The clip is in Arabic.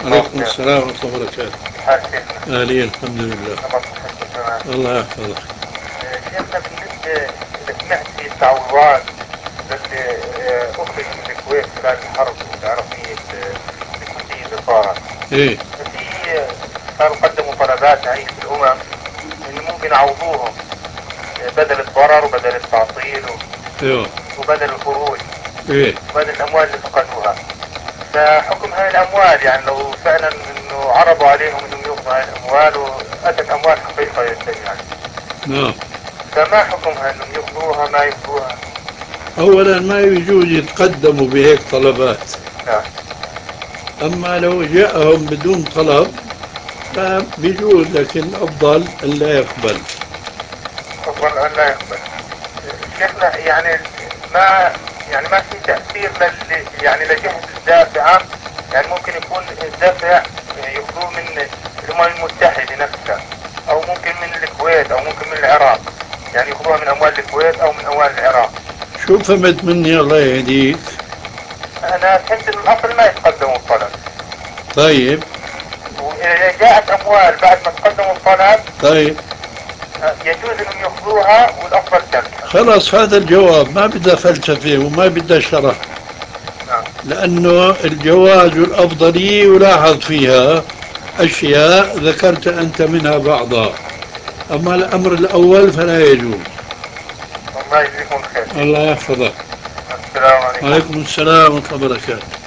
الله عليكم خير. السلام ورحمة الله وبركاته. كيف حال شيخنا؟ أهلين الحمد لله. الله صحتك وسلامة. الله يحفظك. شيخنا بالنسبة إذا سمعت في تعويضات للي أخرجوا من الكويت خلال الحرب العراقية الكويتية اللي صارت. إيه. في صاروا قدموا طلبات لهيئة الأمم إنه ممكن يعوضوهم بدل الضرر وبدل التعطيل أيوه. وبدل الخروج إيه. وبدل الأموال اللي فقدوها. فحكم هاي الأموال يعني لو فعلا إنه عرضوا عليهم إنهم ياخذوا هاي الأموال وأتت أموال حقيقة يعني، نعم. فما حكمها إنهم ياخذوها ما ياخذوها؟ أولا ما يجوز يتقدموا بهيك طلبات. نعم. أما لو جاءهم بدون طلب فبيجوز، لكن الأفضل أن لا يقبل. أفضل أن لا يقبل. شيخنا يعني ما يعني ما في تأثير يعني لجهة الدافع، يعني ممكن يكون الدافع ياخذوه من الأمم المتحدة نفسها، أو ممكن من الكويت أو ممكن من العراق، يعني ياخذوها من أموال الكويت أو من أموال العراق. شو فهمت مني الله يهديك؟ أنا فهمت إنه الأصل ما يتقدموا الطلب، طيب. وإذا جاءت أموال بعد ما تقدموا الطلب طيب يجوز إنهم ياخذوها والأفضل تركها. خلاص، هذا الجواب ما بدها فلسفة وما بدها شرح. نعم. لأنه الجواز والأفضلية يلاحظ فيها أشياء ذكرت أنت منها بعضها. أما الأمر الأول فلا يجوز. الله يجزيكم خير. الله يحفظك. السلام عليكم. وعليكم السلام ورحمة الله وبركاته.